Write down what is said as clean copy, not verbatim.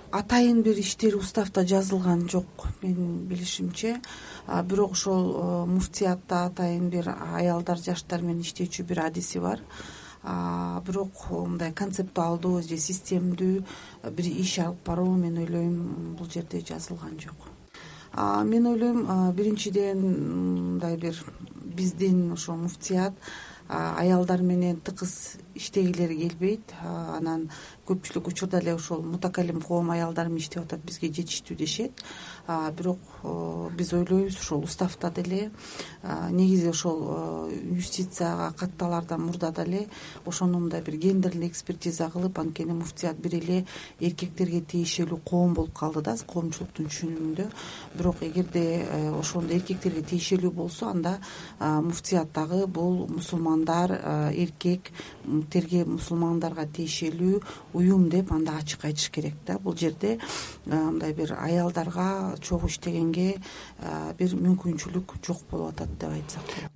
атайын бир иштери уставда жазылган жок менин билишимче, бирок ошол муфтиятта атайын бир аялдар, жаштар менен иштечү бир адиси бар. Бирок мындай концептуалдуу же системдүү бир иш алып баруу, мен ойлойм, бул жерде жазылган жок. Мен ойлойм, биринчиден мындай бир биздин ошо муфтият аялдар менен тыкыз иштегилери келбейт. Анан көпчүлүк учурда эле ошол мутакалим коом аялдар менен иштеп атат, бизге жетиштүү дешет. Бирок биз ойлойбуз ошол уставда деле, негизи ошол юстицияга катталаардан мурда деле ошону мындай бир гендерлик экспертиза кылып, анткени муфтият бир эле эркектерге тиешелүү коом болуп калды да коомчулуктун түшүнүгүндө. Бирок эгерде ошондо эркектерге тиешелүү болсо, анда муфтият дагы бул мусулмандар, эркектерге мусулмандарга тиешелүү уюм деп анда ачык айтыш керек да. Бул жерде мындай бир аялдарга чогуу иштегенге бир мүмкүнчүлүк жок болуп атат деп айтсак болот.